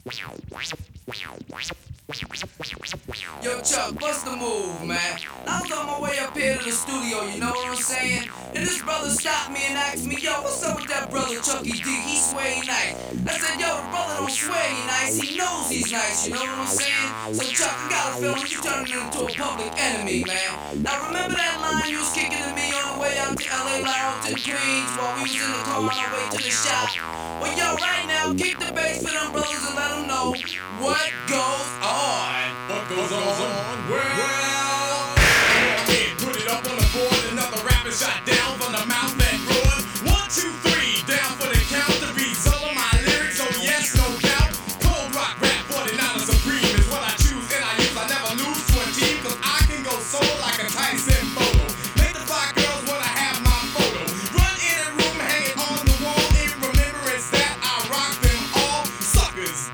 Yo, Chuck, what's the move, man? I was on my way up here to the studio, you know what I'm saying? And this brother stopped me and asked me, yo, what's up with that brother Chucky D? He sway nice. I said, yo, the brother don't sway nice, he knows he's nice, you know what I'm saying? So, Chuck, I got a feeling you turning into a public enemy, man. Now, remember that line you was kicking to me on the way out to LA Lounge and Queens while we was in the car on our way to the shop? Well, yo, right now, kick the bass for them brothers in